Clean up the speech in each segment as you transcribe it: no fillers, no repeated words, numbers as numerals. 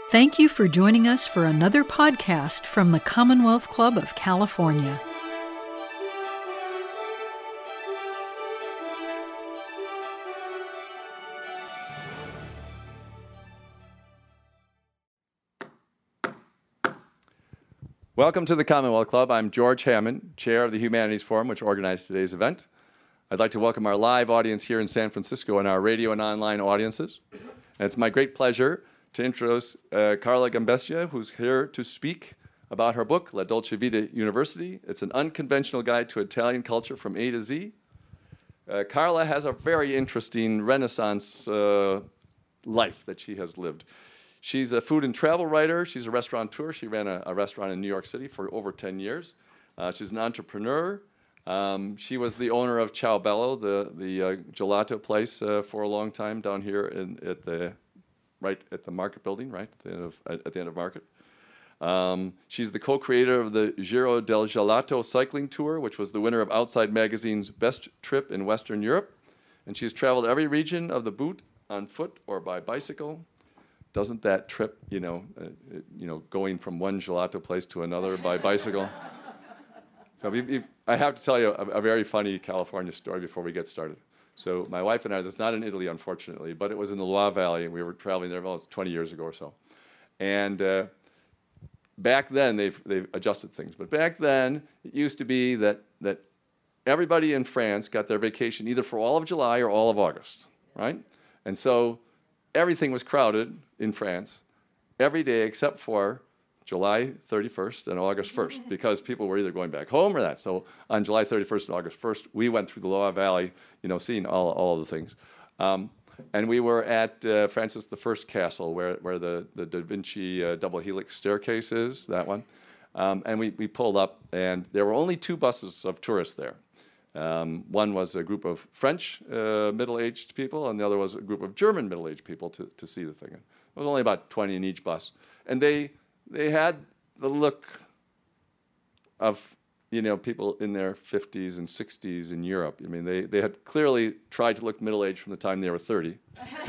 Thank you for joining us for another podcast from the Commonwealth Club of California. Welcome to the Commonwealth Club. I'm George Hammond, Chair of the Humanities Forum, which organized today's event. I'd like to welcome our live audience here in San Francisco and our radio and online audiences. And it's my great pleasure to introduce Carla Gambescia, who's here to speak about her book, La Dolce Vita University. It's an unconventional guide to Italian culture from A to Z. Carla has a very interesting Renaissance life that she has lived. She's a food and travel writer. She's a restaurateur. She ran a restaurant in New York City for over 10 years. She's an entrepreneur. She was the owner of Ciao Bello, the gelato place, for a long time down here right at the Market Building, right at the end of Market. She's the co-creator of the Giro del Gelato cycling tour, which was the winner of Outside Magazine's best trip in Western Europe. And she's traveled every region of the boot on foot or by bicycle. Doesn't that trip, going from one gelato place to another by bicycle? So I have to tell you a very funny California story before we get started. So my wife and I, that's not in Italy, unfortunately, but it was in the Loire Valley, and we were traveling there about 20 years ago or so. And back then, they've adjusted things. But back then, it used to be that everybody in France got their vacation either for all of July or all of August, right? And so everything was crowded in France every day except for July 31st and August 1st, because people were either going back home or that. So on July 31st and August 1st, we went through the Loire Valley, seeing all of the things. And we were at Francis I Castle, where the Da Vinci double helix staircase is, that one. And we pulled up, and there were only two buses of tourists there. One was a group of French middle-aged people, and the other was a group of German middle-aged people to see the thing. It was only about 20 in each bus. And they had the look of, people in their 50s and 60s in Europe. I mean, they had clearly tried to look middle-aged from the time they were 30.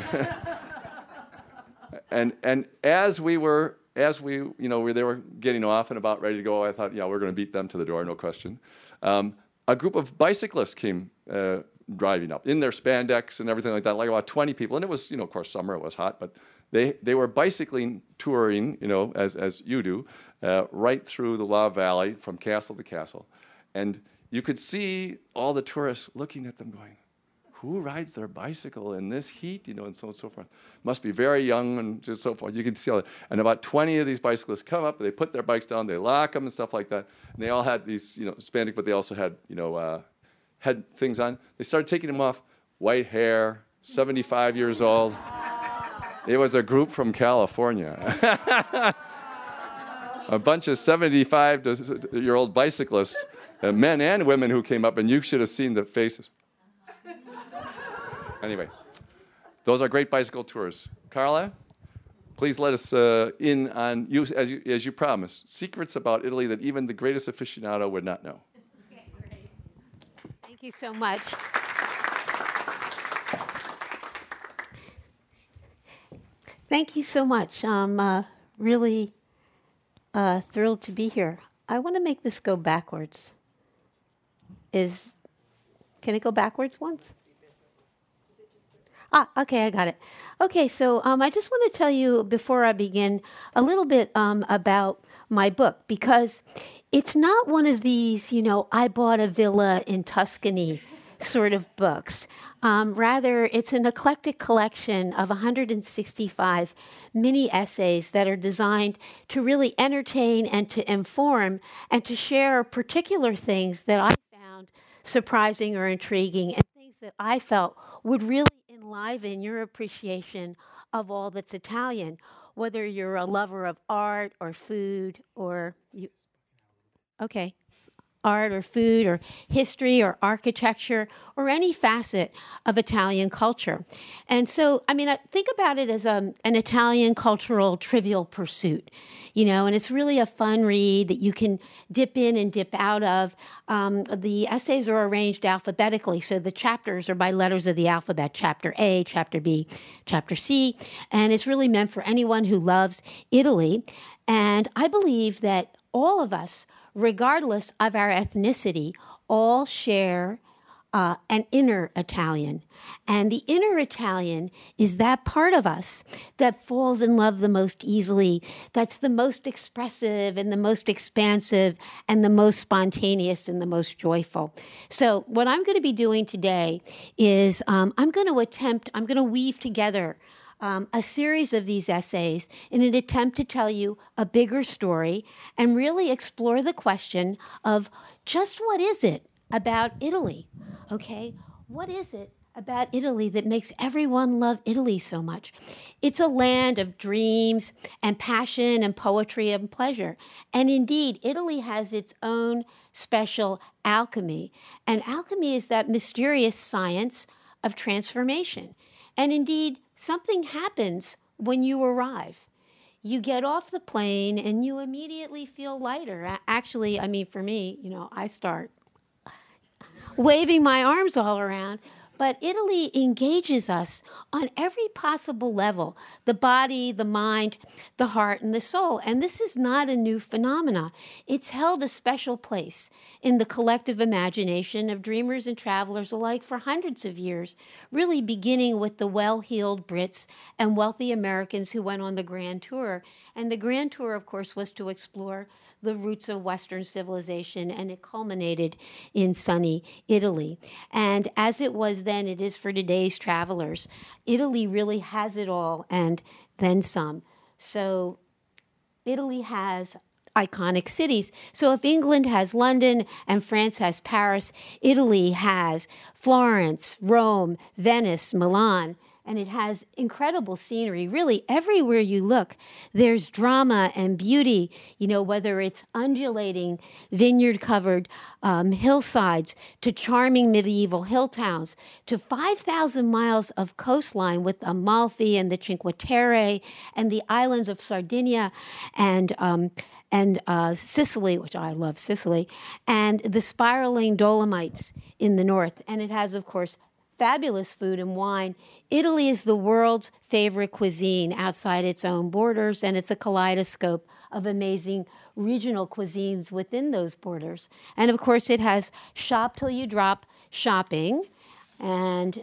and as they were getting off and about ready to go, I thought, we're going to beat them to the door, no question. A group of bicyclists came driving up in their spandex and everything like that, like about 20 people. And it was, of course, summer, it was hot, but they were bicycling, touring, as you do, right through the Loire Valley from castle to castle. And you could see all the tourists looking at them going, who rides their bicycle in this heat, and so on and so forth. Must be very young and so forth. You can see all that. And about 20 of these bicyclists come up, they put their bikes down, they lock them and stuff like that. And they all had these, spandex, but they also had, head things on. They started taking them off, white hair, 75 years old. It was a group from California. A bunch of 75-year-old bicyclists, men and women who came up, and you should have seen the faces. Anyway, those are great bicycle tours. Carla, please let us in on, as you promised, secrets about Italy that even the greatest aficionado would not know. Okay, great. Thank you so much. Thank you so much. I'm really thrilled to be here. I want to make this go backwards. Can it go backwards once? Okay, I got it. Okay, so I just want to tell you before I begin a little bit about my book, because it's not one of these, I bought a villa in Tuscany sort of books. Rather, it's an eclectic collection of 165 mini essays that are designed to really entertain and to inform and to share particular things that I found surprising or intriguing and things that I felt would really enliven your appreciation of all that's Italian, whether you're a lover of art or food or you. Okay. art or food or history or architecture or any facet of Italian culture. And so, I mean, I think about it as an Italian cultural trivial pursuit, and it's really a fun read that you can dip in and dip out of. The essays are arranged alphabetically, so the chapters are by letters of the alphabet, chapter A, chapter B, chapter C, and it's really meant for anyone who loves Italy. And I believe that all of us, regardless of our ethnicity, all share an inner Italian. And the inner Italian is that part of us that falls in love the most easily, that's the most expressive and the most expansive and the most spontaneous and the most joyful. So what I'm going to be doing today is I'm going to weave together a series of these essays in an attempt to tell you a bigger story and really explore the question of just what is it about Italy, okay? What is it about Italy that makes everyone love Italy so much? It's a land of dreams and passion and poetry and pleasure. And indeed, Italy has its own special alchemy. And alchemy is that mysterious science of transformation. And indeed, something happens when you arrive. You get off the plane and you immediately feel lighter. Actually, I mean, for me, I start waving my arms all around. But Italy engages us on every possible level, the body, the mind, the heart, and the soul. And this is not a new phenomena. It's held a special place in the collective imagination of dreamers and travelers alike for hundreds of years, really beginning with the well-heeled Brits and wealthy Americans who went on the Grand Tour. And the Grand Tour, of course, was to explore the roots of Western civilization, and it culminated in sunny Italy. And as it was then, it is for today's travelers. Italy really has it all and then some. So Italy has iconic cities. So if England has London and France has Paris, Italy has Florence, Rome, Venice, Milan. And it has incredible scenery. Really, everywhere you look, there's drama and beauty, whether it's undulating, vineyard-covered hillsides, to charming medieval hill towns, to 5,000 miles of coastline with Amalfi and the Cinque Terre and the islands of Sardinia and Sicily, which I love Sicily, and the spiraling Dolomites in the north. And it has, of course, fabulous food and wine. Italy is the world's favorite cuisine outside its own borders, and it's a kaleidoscope of amazing regional cuisines within those borders. And of course, it has shop till you drop shopping and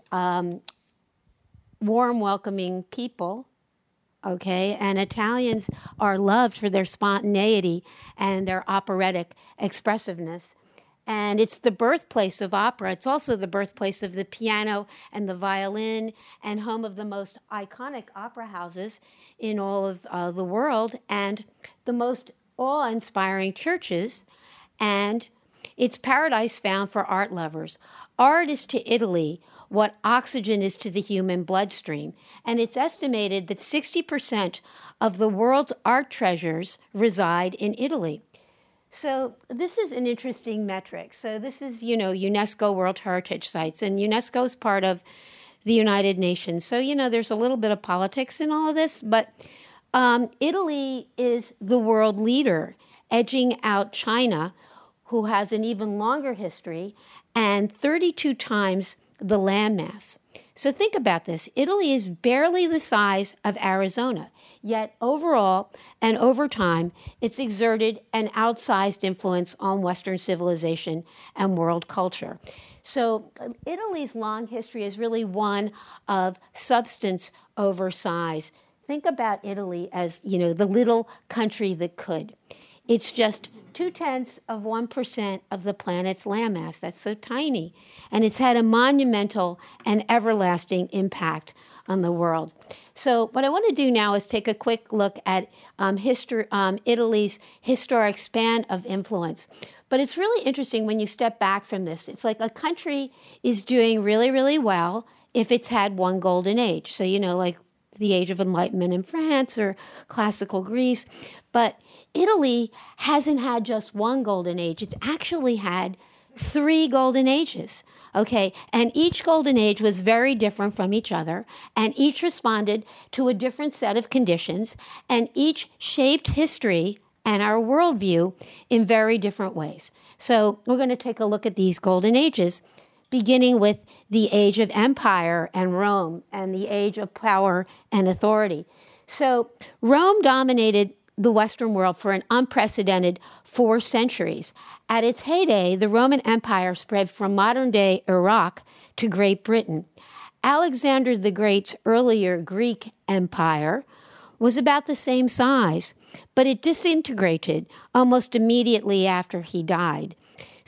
warm, welcoming people. Okay, and Italians are loved for their spontaneity and their operatic expressiveness. And it's the birthplace of opera. It's also the birthplace of the piano and the violin, and home of the most iconic opera houses in all of the world, and the most awe-inspiring churches. And it's paradise found for art lovers. Art is to Italy what oxygen is to the human bloodstream. And it's estimated that 60% of the world's art treasures reside in Italy. So this is an interesting metric. So this is, UNESCO World Heritage Sites, and UNESCO is part of the United Nations. So, there's a little bit of politics in all of this, but Italy is the world leader, edging out China, who has an even longer history, and 32 times the landmass. So think about this. Italy is barely the size of Arizona. Yet overall and over time, it's exerted an outsized influence on Western civilization and world culture. So Italy's long history is really one of substance over size. Think about Italy as, the little country that could. It's just 0.2% of the planet's landmass. That's so tiny. And it's had a monumental and everlasting impact on the world. So what I want to do now is take a quick look at Italy's historic span of influence. But it's really interesting when you step back from this. It's like a country is doing really, really well if it's had one golden age. So, like the Age of Enlightenment in France or classical Greece. But Italy hasn't had just one golden age. It's actually had 3 golden ages, okay? And each golden age was very different from each other, and each responded to a different set of conditions, and each shaped history and our worldview in very different ways. So we're going to take a look at these golden ages, beginning with the age of empire and Rome and the age of power and authority. So Rome dominated the Western world for an unprecedented 4 centuries. At its heyday, the Roman Empire spread from modern-day Iraq to Great Britain. Alexander the Great's earlier Greek Empire was about the same size, but it disintegrated almost immediately after he died.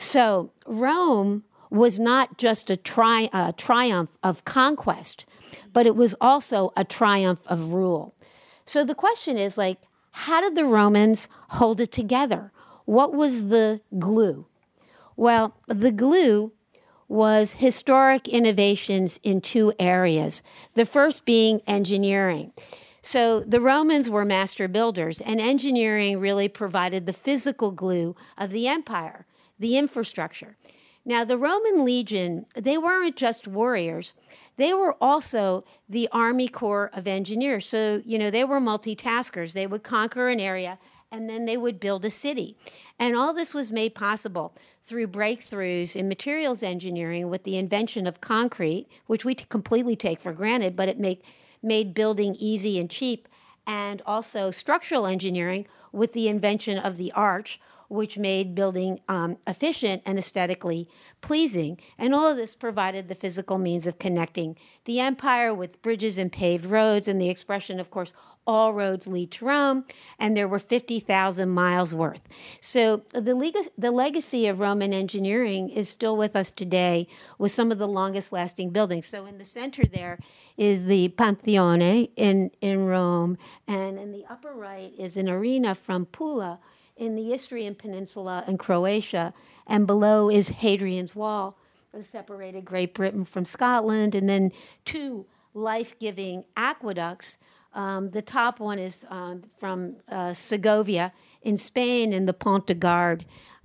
So Rome was not just a triumph of conquest, but it was also a triumph of rule. So the question is, like, how did the Romans hold it together? What was the glue? Well, the glue was historic innovations in 2 areas, the first being engineering. So the Romans were master builders, and engineering really provided the physical glue of the empire, the infrastructure. Now, the Roman legion, they weren't just warriors. They were also the Army Corps of Engineers. So, they were multitaskers. They would conquer an area, and then they would build a city. And all this was made possible through breakthroughs in materials engineering with the invention of concrete, which we completely take for granted, but it made building easy and cheap, and also structural engineering with the invention of the arch, which made building efficient and aesthetically pleasing. And all of this provided the physical means of connecting the empire with bridges and paved roads, and the expression, of course, all roads lead to Rome, and there were 50,000 miles worth. So the legacy of Roman engineering is still with us today with some of the longest lasting buildings. So in the center there is the Pantheon in Rome, and in the upper right is an arena from Pula in the Istrian Peninsula in Croatia, and below is Hadrian's Wall, that separated Great Britain from Scotland, and then 2 life-giving aqueducts. The top one is from Segovia in Spain, and the Pont de Gard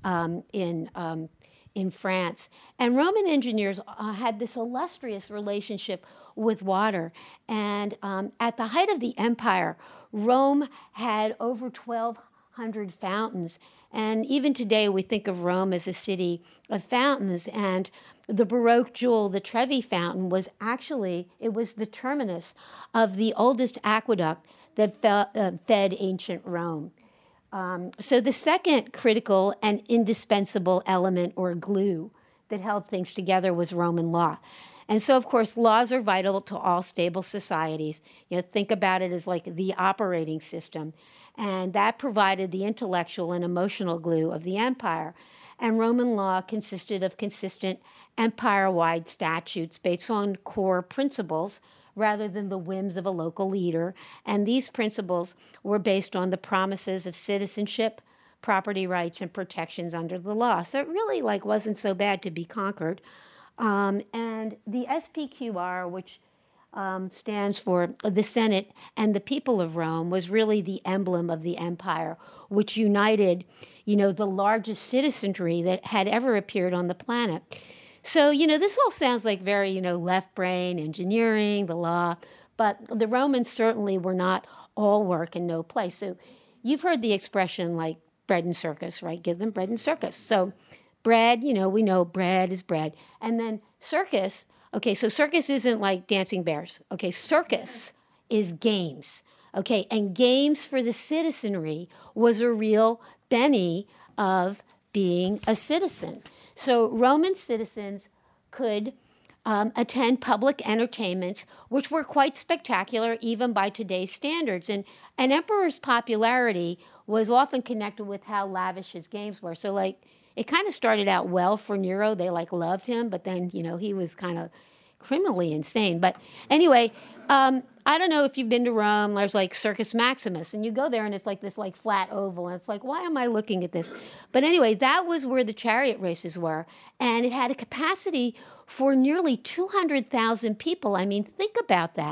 in France. And Roman engineers had this illustrious relationship with water. And at the height of the empire, Rome had over 1,200 fountains. And even today, we think of Rome as a city of fountains. And the Baroque jewel, the Trevi Fountain, was the terminus of the oldest aqueduct that fed ancient Rome. So the second critical and indispensable element or glue that held things together was Roman law. And so, of course, laws are vital to all stable societies. Think about it as like the operating system. And that provided the intellectual and emotional glue of the empire. And Roman law consisted of consistent empire-wide statutes based on core principles rather than the whims of a local leader. And these principles were based on the promises of citizenship, property rights, and protections under the law. So it really wasn't so bad to be conquered. And the SPQR, which stands for the Senate and the people of Rome, was really the emblem of the empire, which united, the largest citizenry that had ever appeared on the planet. So, this all sounds like very, left brain, engineering, the law, but the Romans certainly were not all work and no play. So you've heard the expression like bread and circus, right? Give them bread and circus. So bread, we know bread is bread. And then circus, okay, so circus isn't like dancing bears. Okay, circus is games. Okay, and games for the citizenry was a real benny of being a citizen. So Roman citizens could attend public entertainments, which were quite spectacular even by today's standards. And an emperor's popularity was often connected with how lavish his games were. So it kind of started out well for Nero. They loved him, but then, he was kind of criminally insane. But anyway, I don't know if you've been to Rome. There's Circus Maximus, and you go there and it's this flat oval, and it's why am I looking at this? But anyway, that was where the chariot races were, and it had a capacity for nearly 200,000 people. I mean, think about that.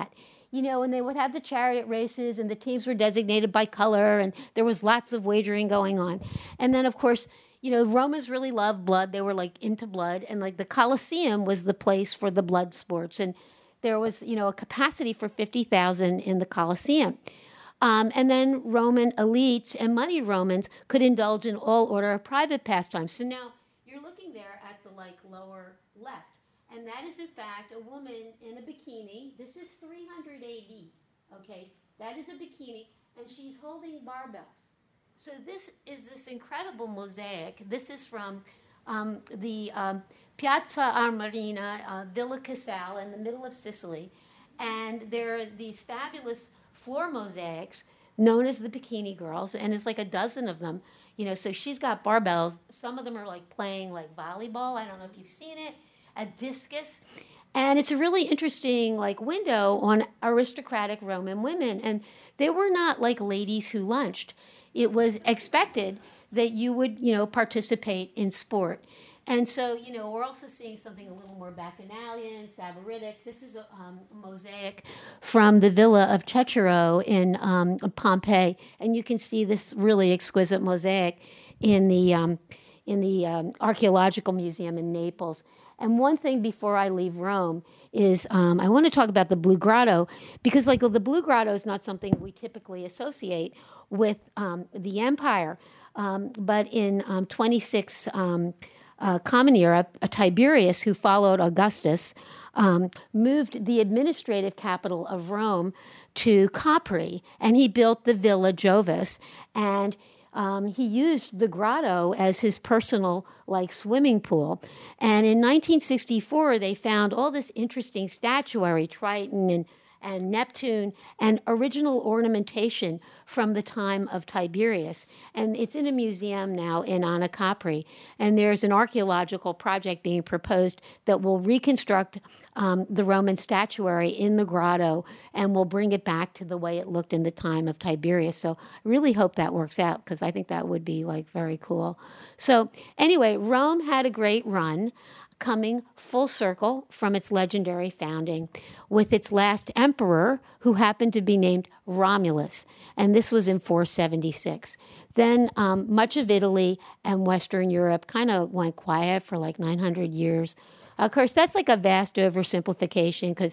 and they would have the chariot races, and the teams were designated by color, and there was lots of wagering going on. And then, of course, Romans really loved blood. They were like into blood, and like the Colosseum was the place for the blood sports. And there was, a capacity for 50,000 in the Colosseum. And then Roman elites and moneyed Romans could indulge in all order of private pastimes. So now you're looking there at the lower left. And that is, in fact, a woman in a bikini. This is 300 AD, okay? That is a bikini, and she's holding barbells. So this is this incredible mosaic. This is from the Piazza Armerina, Villa Casale in the middle of Sicily. And there are these fabulous floor mosaics known as the Bikini Girls, and it's like a dozen of them. So she's got barbells. Some of them are playing volleyball. I don't know if you've seen it. A discus. And it's a really interesting window on aristocratic Roman women. And they were not ladies who lunched. It was expected that you would, participate in sport. And so, we're also seeing something a little more bacchanalian, Savaritic. This is a mosaic from the Villa of Cecero in Pompeii. And you can see this really exquisite mosaic in the Archaeological Museum in Naples. And one thing before I leave Rome is I want to talk about the Blue Grotto, because the Blue Grotto is not something we typically associate with the empire. But in 26 Common Era, Tiberius, who followed Augustus, moved the administrative capital of Rome to Capri, and he built the Villa Jovis. And he used the grotto as his personal swimming pool. And in 1964, they found all this interesting statuary, Triton and Neptune, and original ornamentation from the time of Tiberius. And it's in a museum now in Anna Capri. And there's an archaeological project being proposed that will reconstruct the Roman statuary in the grotto and will bring it back to the way it looked in the time of Tiberius. So I really hope that works out, because I think that would be very cool. So anyway, Rome had a great run, coming full circle from its legendary founding with its last emperor, who happened to be named Romulus, and this was in 476. Then much of Italy and Western Europe kind of went quiet for 900 years. Of course, that's a vast oversimplification, because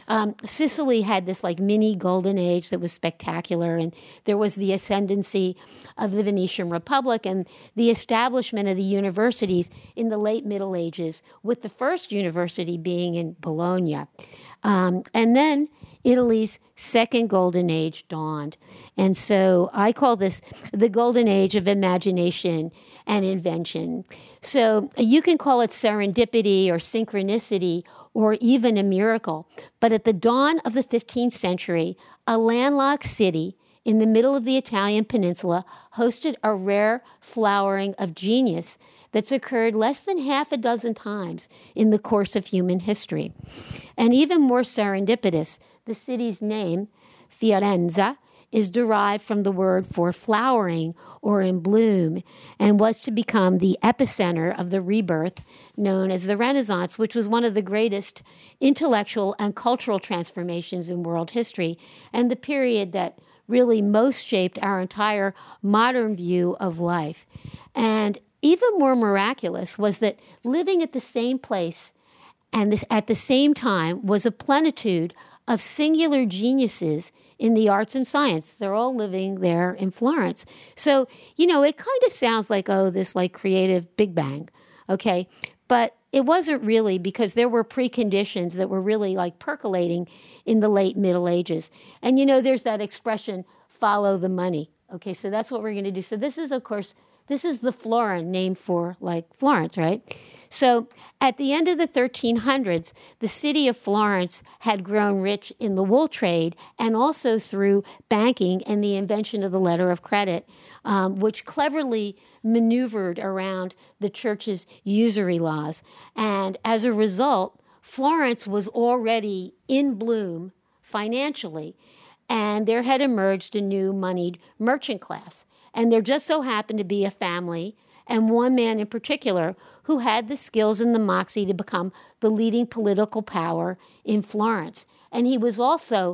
Sicily had this mini golden age that was spectacular, and there was the ascendancy of the Venetian Republic and the establishment of the universities in the late Middle Ages, with the first university being in Bologna. And then Italy's second golden age dawned. And so I call this the golden age of imagination and invention. So you can call it serendipity or synchronicity or even a miracle. But at the dawn of the 15th century, a landlocked city in the middle of the Italian peninsula hosted a rare flowering of genius that's occurred less than half a dozen times in the course of human history. And even more serendipitous, the city's name, Fiorenza, is derived from the word for flowering or in bloom, and was to become the epicenter of the rebirth known as the Renaissance, which was one of the greatest intellectual and cultural transformations in world history, and the period that really most shaped our entire modern view of life. And even more miraculous was that living at the same place and at the same time was a plenitude of singular geniuses in the arts and science. They're all living there in Florence. So, it kind of sounds like, this creative Big Bang, okay? But it wasn't really, because there were preconditions that were really percolating in the late Middle Ages. And, there's that expression, follow the money. Okay, so that's what we're going to do. So this is, of course, this is the florin, named for Florence, right? So at the end of the 1300s, the city of Florence had grown rich in the wool trade and also through banking and the invention of the letter of credit, which cleverly maneuvered around the church's usury laws. And as a result, Florence was already in bloom financially, and there had emerged a new moneyed merchant class. And there just so happened to be a family, and one man in particular, who had the skills and the moxie to become the leading political power in Florence. And he was also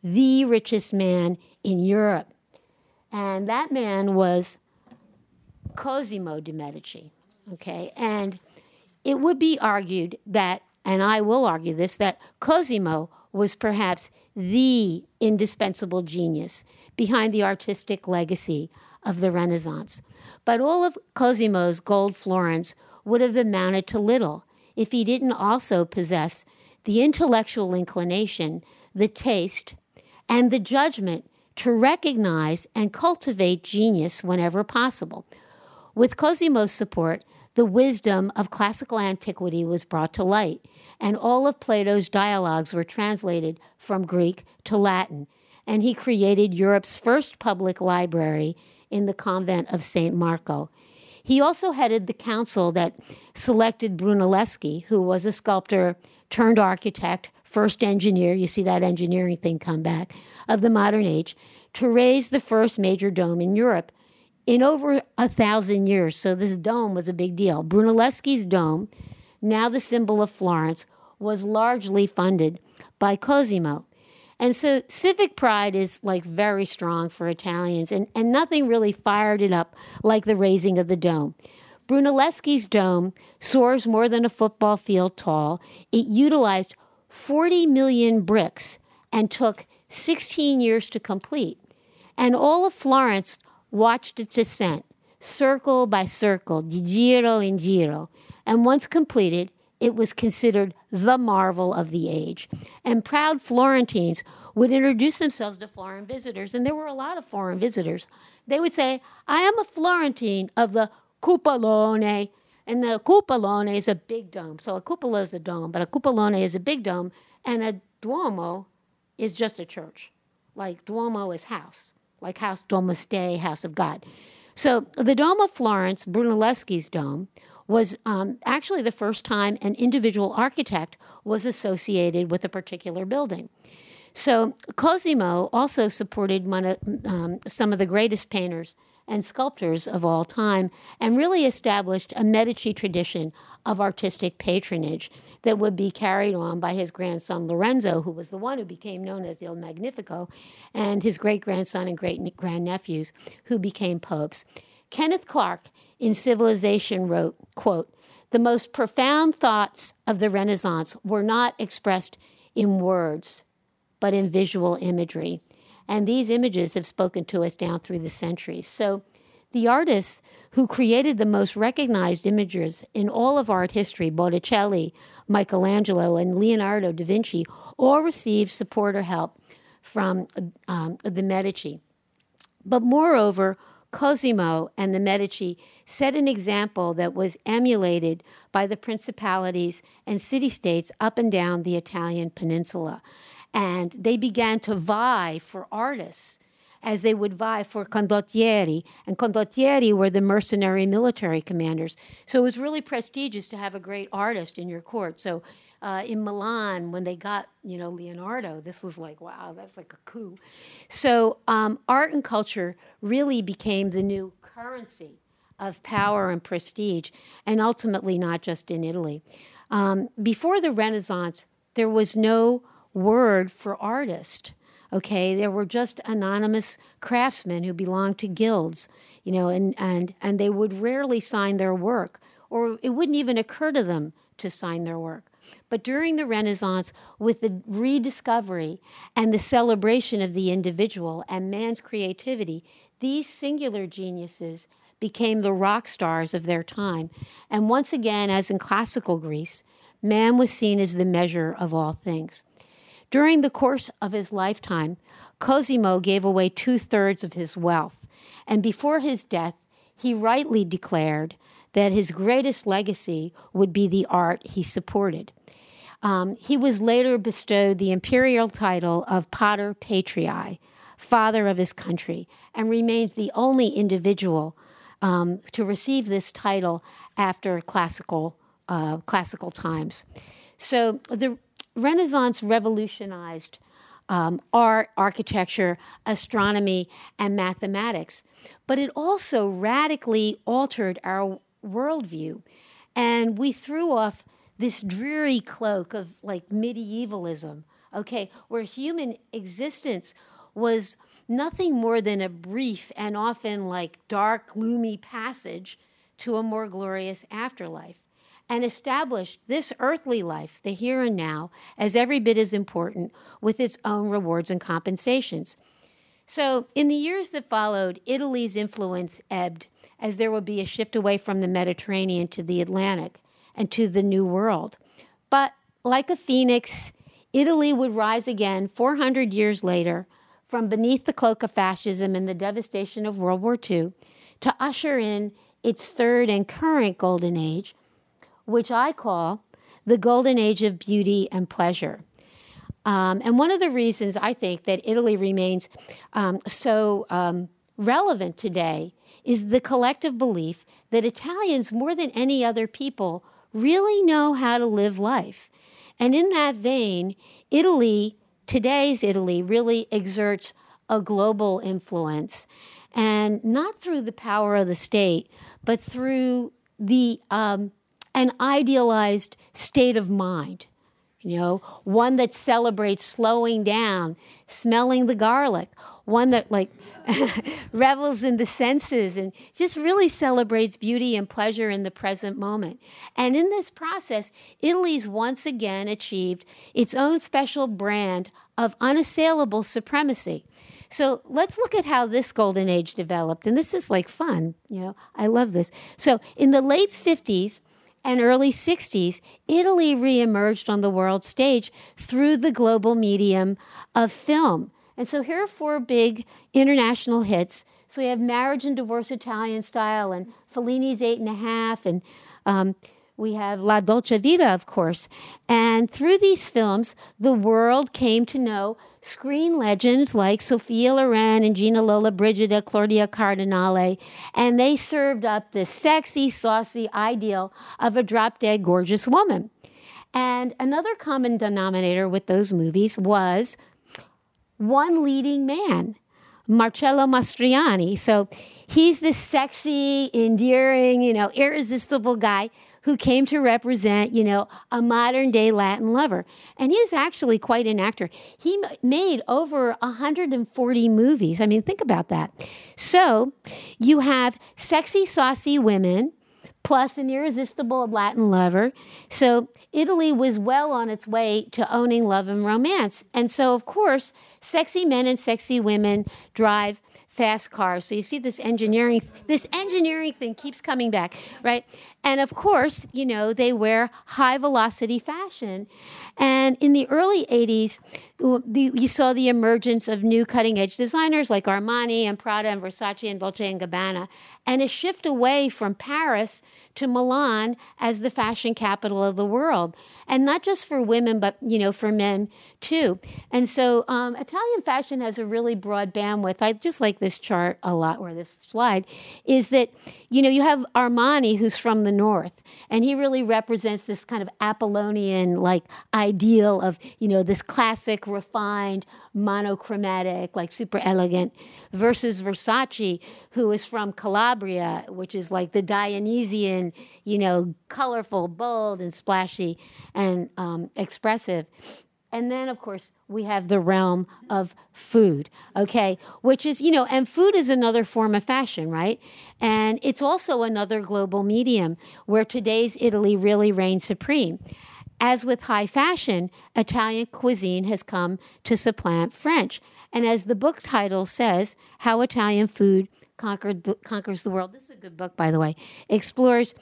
the richest man in Europe. And that man was Cosimo de' Medici, okay? And it would be argued that, and I will argue this, that Cosimo was perhaps the indispensable genius behind the artistic legacy of the Renaissance. But all of Cosimo's gold florins would have amounted to little if he didn't also possess the intellectual inclination, the taste, and the judgment to recognize and cultivate genius whenever possible. With Cosimo's support, the wisdom of classical antiquity was brought to light, and all of Plato's dialogues were translated from Greek to Latin, and he created Europe's first public library in the convent of St. Marco. He also headed the council that selected Brunelleschi, who was a sculptor turned architect, first engineer, you see that engineering thing come back, of the modern age, to raise the first major dome in Europe in over 1,000 years. So this dome was a big deal. Brunelleschi's dome, now the symbol of Florence, was largely funded by Cosimo. And so civic pride is like very strong for Italians, and nothing really fired it up like the raising of the dome. Brunelleschi's dome soars more than a football field tall. It utilized 40 million bricks and took 16 years to complete. And all of Florence watched its ascent, circle by circle, di giro in giro. And once completed, it was considered the marvel of the age. And proud Florentines would introduce themselves to foreign visitors, and there were a lot of foreign visitors. They would say, I am a Florentine of the Cupolone. And the Cupolone is a big dome. So a cupola is a dome, but a Cupolone is a big dome, and a Duomo is just a church. Like Duomo is house, like house Domus Dei, house of God. So the Dome of Florence, Brunelleschi's dome, was actually the first time an individual architect was associated with a particular building. So Cosimo also supported some of the greatest painters and sculptors of all time, and really established a Medici tradition of artistic patronage that would be carried on by his grandson Lorenzo, who was the one who became known as Il Magnifico, and his great-grandson and great-grandnephews, who became popes. Kenneth Clark in Civilization wrote, quote, "The most profound thoughts of the Renaissance were not expressed in words, but in visual imagery. And these images have spoken to us down through the centuries." So the artists who created the most recognized images in all of art history, Botticelli, Michelangelo, and Leonardo da Vinci, all received support or help from the Medici. But moreover, Cosimo and the Medici set an example that was emulated by the principalities and city-states up and down the Italian peninsula. And they began to vie for artists as they would vie for condottieri. And condottieri were the mercenary military commanders. So it was really prestigious to have a great artist in your court. So in Milan, when they got, Leonardo, this was like, wow, that's like a coup. So art and culture really became the new currency of power and prestige, and ultimately not just in Italy. Before the Renaissance, there was no word for artist. Okay, there were just anonymous craftsmen who belonged to guilds, and they would rarely sign their work, or it wouldn't even occur to them to sign their work. But during the Renaissance, with the rediscovery and the celebration of the individual and man's creativity, these singular geniuses became the rock stars of their time. And once again, as in classical Greece, man was seen as the measure of all things. During the course of his lifetime, Cosimo gave away 2/3 of his wealth, and before his death, he rightly declared that his greatest legacy would be the art he supported. He was later bestowed the imperial title of Pater Patriae, father of his country, and remains the only individual to receive this title after classical times. So the Renaissance revolutionized art, architecture, astronomy, and mathematics, but it also radically altered our worldview. And we threw off this dreary cloak of like medievalism, okay, where human existence was nothing more than a brief and often like dark, gloomy passage to a more glorious afterlife, and established this earthly life, the here and now, as every bit as important with its own rewards and compensations. So in the years that followed, Italy's influence ebbed as there would be a shift away from the Mediterranean to the Atlantic and to the New World. But like a phoenix, Italy would rise again 400 years later from beneath the cloak of fascism and the devastation of World War II to usher in its third and current golden age, which I call the golden age of beauty and pleasure. And one of the reasons I think that Italy remains so relevant today is the collective belief that Italians, more than any other people, really know how to live life. And in that vein, Italy, today's Italy, really exerts a global influence, and not through the power of the state, but through the an idealized state of mind. You know, one that celebrates slowing down, smelling the garlic, one that like revels in the senses and just really celebrates beauty and pleasure in the present moment. And in this process, Italy's once again achieved its own special brand of unassailable supremacy. So let's look at how this golden age developed. And this is like fun, you know, I love this. So in the late 50s, and early 60s, Italy reemerged on the world stage through the global medium of film. And so here are 4 big international hits. So we have Marriage and Divorce Italian Style and Fellini's 8½, and we have La Dolce Vita, of course. And through these films, the world came to know screen legends like Sophia Loren and Gina Lollobrigida, Claudia Cardinale, and they served up this sexy, saucy ideal of a drop-dead gorgeous woman. And another common denominator with those movies was one leading man, Marcello Mastroianni. So he's this sexy, endearing, you know, irresistible guy who came to represent, you know, a modern-day Latin lover. And he's actually quite an actor. He made over 140 movies. I mean, think about that. So you have sexy, saucy women, plus an irresistible Latin lover. So Italy was well on its way to owning love and romance. And so, of course, sexy men and sexy women drive fast cars. So you see this engineering thing keeps coming back, right? And of course, you know, they wear high velocity fashion. And in the early 80s, you saw the emergence of new cutting edge designers like Armani and Prada and Versace and Dolce & Gabbana, and a shift away from Paris to Milan as the fashion capital of the world. And not just for women, but, you know, for men too. And so Italian fashion has a really broad bandwidth. I just like this chart a lot, or this slide, is that, you know, you have Armani, who's from the north, and he really represents this kind of Apollonian like ideal of, you know, this classic, refined, monochromatic, like super elegant, versus Versace, who is from Calabria, which is like the Dionysian, you know, colorful, bold, and splashy, and expressive. And then, of course, we have the realm of food, okay, which is, you know, and food is another form of fashion, right? And it's also another global medium where today's Italy really reigns supreme. As with high fashion, Italian cuisine has come to supplant French. And as the book title says, How Italian Food Conquers the World. This is a good book, by the way. Explores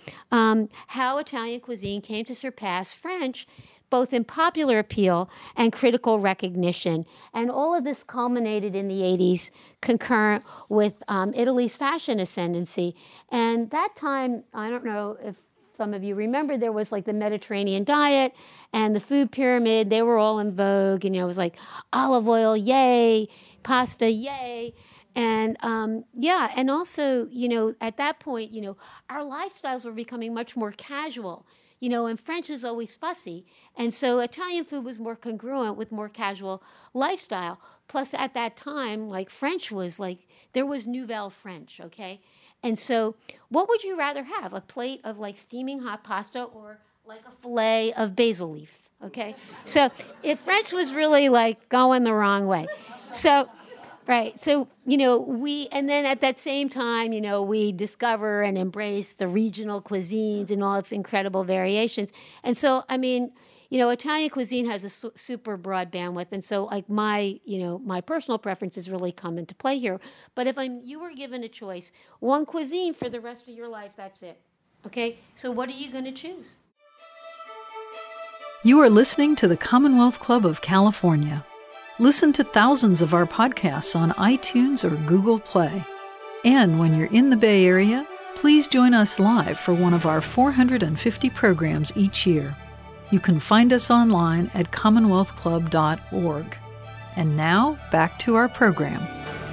how Italian cuisine came to surpass French, both in popular appeal and critical recognition. And all of this culminated in the 80s, concurrent with Italy's fashion ascendancy. And that time, I don't know if some of you remember, there was like the Mediterranean diet and the food pyramid. They were all in vogue. And, you know, it was like olive oil, yay, pasta, yay. And and also, you know, at that point, you know, our lifestyles were becoming much more casual. You know, and French is always fussy. And so Italian food was more congruent with more casual lifestyle. Plus, at that time, like French was like, there was Nouvelle French, okay? And so what would you rather have? A plate of like steaming hot pasta or like a fillet of basil leaf? Okay? So if French was really like going the wrong way. So, right. So, and then at that same time, we discover and embrace the regional cuisines and all its incredible variations. And so, Italian cuisine has a super broad bandwidth, and so like my personal preferences really come into play here. But if you were given a choice, one cuisine for the rest of your life, that's it. Okay, so what are you going to choose? You are listening to the Commonwealth Club of California. Listen to thousands of our podcasts on iTunes or Google Play. And when you're in the Bay Area, please join us live for one of our 450 programs each year. You can find us online at commonwealthclub.org. And now, back to our program.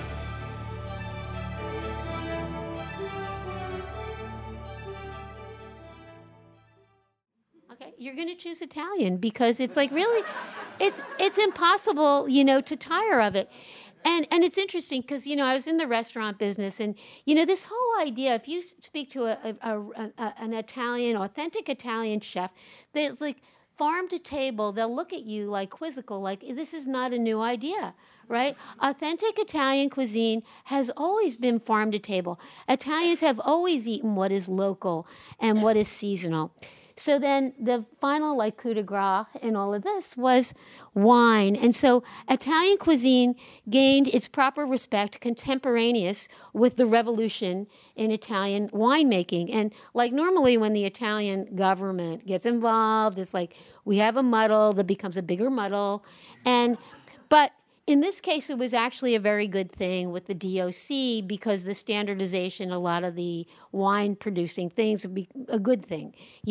Okay, you're going to choose Italian because it's like really, it's impossible, to tire of it. And it's interesting because, I was in the restaurant business and, this whole idea, if you speak to an Italian, authentic Italian chef, there's like farm to table, they'll look at you like quizzical, like this is not a new idea, right? Authentic Italian cuisine has always been farm to table. Italians have always eaten what is local and what is seasonal. So then the final coup de grace in all of this was wine. And so Italian cuisine gained its proper respect contemporaneous with the revolution in Italian winemaking. And normally when the Italian government gets involved, it's like we have a muddle that becomes a bigger muddle. But in this case, it was actually a very good thing with the DOC because the standardization, a lot of the wine-producing things would be a good thing,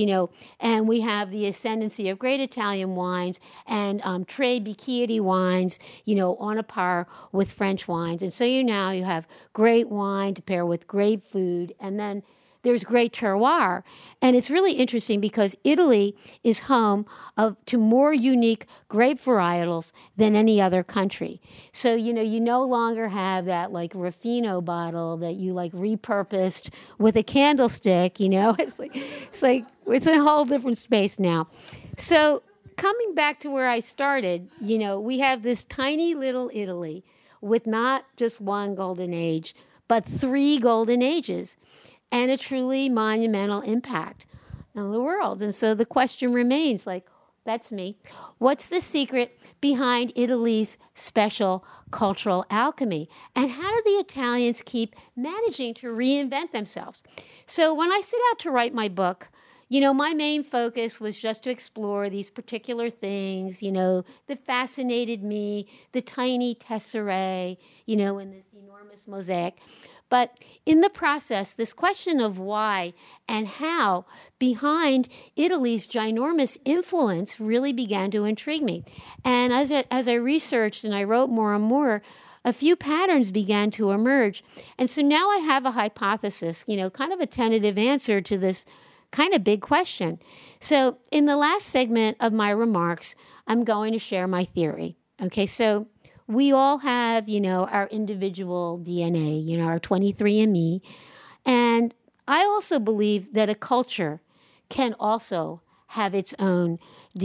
And we have the ascendancy of great Italian wines and Tre Bicchieri wines, on a par with French wines. And so now you have great wine to pair with great food, and then there's great terroir. And it's really interesting because Italy is home to more unique grape varietals than any other country. So, you no longer have that Ruffino bottle that you repurposed with a candlestick, It's in a whole different space now. So coming back to where I started, we have this tiny little Italy with not just one golden age, but 3 golden ages, and a truly monumental impact on the world. And so the question remains, that's me, what's the secret behind Italy's special cultural alchemy? And how do the Italians keep managing to reinvent themselves? So when I set out to write my book, my main focus was just to explore these particular things, that fascinated me, the tiny tesserae, in this enormous mosaic. But in the process, this question of why and how behind Italy's ginormous influence really began to intrigue me. And as I researched and I wrote more and more, a few patterns began to emerge. And so now I have a hypothesis, kind of a tentative answer to this kind of big question. So in the last segment of my remarks, I'm going to share my theory. Okay, so we all have, our individual DNA, our 23andMe. And I also believe that a culture can also have its own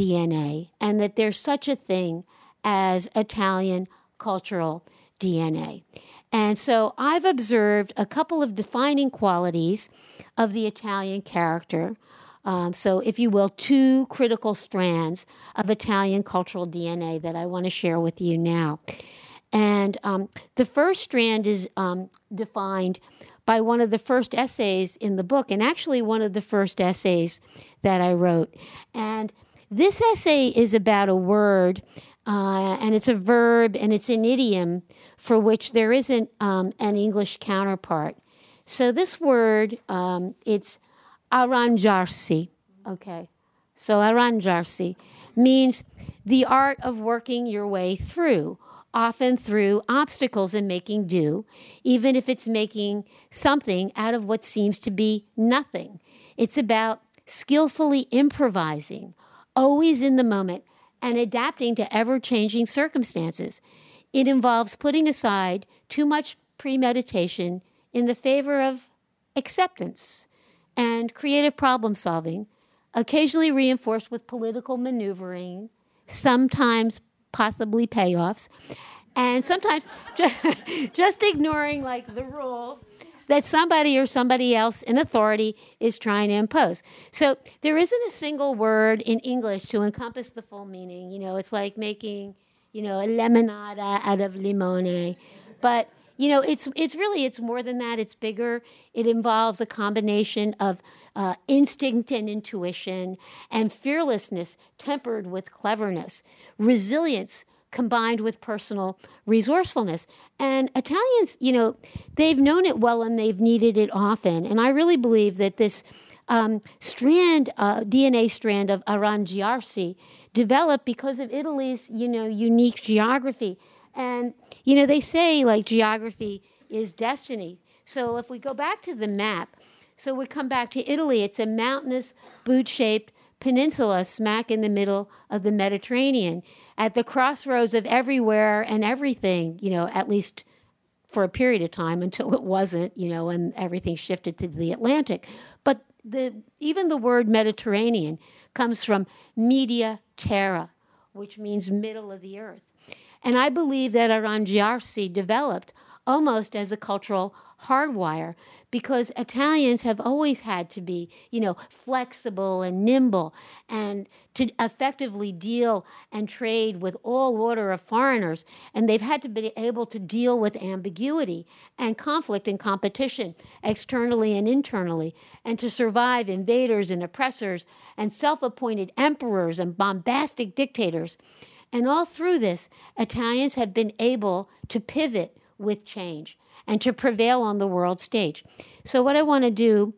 DNA and that there's such a thing as Italian cultural DNA. And so I've observed a couple of defining qualities of the Italian character. So, if you will, 2 critical strands of Italian cultural DNA that I want to share with you now. And the first strand is defined by one of the first essays in the book, and actually one of the first essays that I wrote. And this essay is about a word, and it's a verb, and it's an idiom for which there isn't an English counterpart. So this word, it's arrangiarsi, okay. So arrangiarsi means the art of working your way through, often through obstacles and making do, even if it's making something out of what seems to be nothing. It's about skillfully improvising, always in the moment, and adapting to ever-changing circumstances. It involves putting aside too much premeditation in the favor of acceptance and creative problem solving, occasionally reinforced with political maneuvering, sometimes possibly payoffs, and sometimes just ignoring like the rules that somebody or somebody else in authority is trying to impose. So there isn't a single word in English to encompass the full meaning. It's like making, a lemonada out of limone. But, it's more than that. It's bigger. It involves a combination of instinct and intuition, and fearlessness tempered with cleverness, resilience combined with personal resourcefulness. And Italians, they've known it well and they've needed it often. And I really believe that this DNA strand of arrangiarsi developed because of Italy's, unique geography. And, they say like geography is destiny. So if we go back to the map, so we come back to Italy, it's a mountainous, boot-shaped peninsula smack in the middle of the Mediterranean, at the crossroads of everywhere and everything, at least for a period of time until it wasn't, and everything shifted to the Atlantic. But even the word Mediterranean comes from media terra, which means middle of the earth. And I believe that arrangiarsi developed almost as a cultural hardwire, because Italians have always had to be, flexible and nimble, and to effectively deal and trade with all order of foreigners. And they've had to be able to deal with ambiguity and conflict and competition externally and internally, and to survive invaders and oppressors and self-appointed emperors and bombastic dictators. And all through this, Italians have been able to pivot with change and to prevail on the world stage. So what I want to do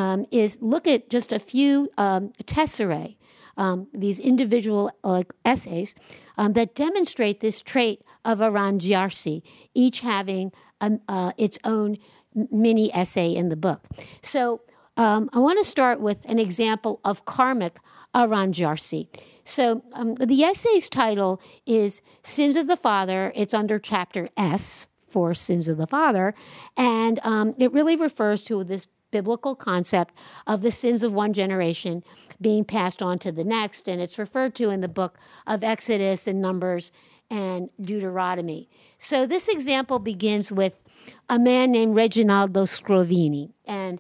is look at just a few tesserae, these individual essays that demonstrate this trait of arrangiarsi, each having its own mini essay in the book. So I want to start with an example of karmic arrangiarsi. So the essay's title is Sins of the Father. It's under chapter S for Sins of the Father, and it really refers to this biblical concept of the sins of one generation being passed on to the next, and it's referred to in the book of Exodus and Numbers and Deuteronomy. So this example begins with a man named Reginaldo Scrovini, and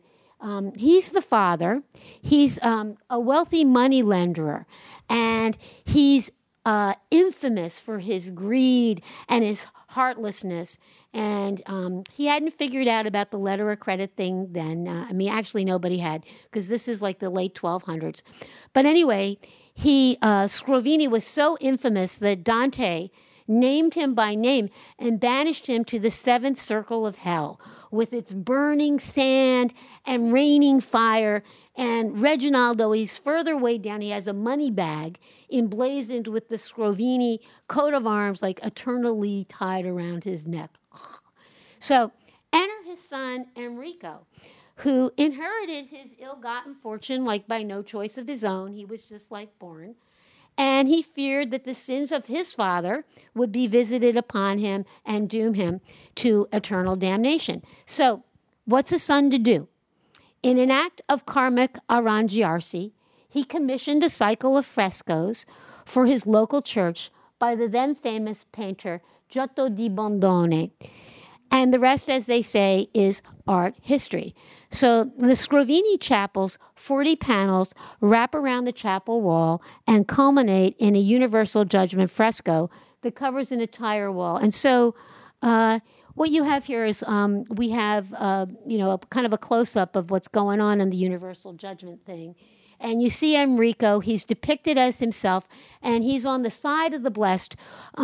he's the father. He's a wealthy money lenderer, and he's infamous for his greed and his heartlessness. And he hadn't figured out about the letter of credit thing then. Actually, nobody had, because this is like the late 1200s. But anyway, Scrovini was so infamous that Dante named him by name and banished him to the seventh circle of hell, with its burning sand and raining fire. And Reginaldo, he's further way down. He has a money bag emblazoned with the Scrovini coat of arms, like eternally tied around his neck. So enter his son Enrico, who inherited his ill-gotten fortune like by no choice of his own. He was just like born. And he feared that the sins of his father would be visited upon him and doom him to eternal damnation. So what's a son to do? In an act of karmic arrangiarsi, he commissioned a cycle of frescoes for his local church by the then famous painter Giotto di Bondone. And the rest, as they say, is art history. So the Scrovini chapel's 40 panels wrap around the chapel wall and culminate in a universal judgment fresco that covers an entire wall. And so what you have here is we have, kind of a close-up of what's going on in the universal judgment thing. And you see Enrico, he's depicted as himself, and he's on the side of the blessed,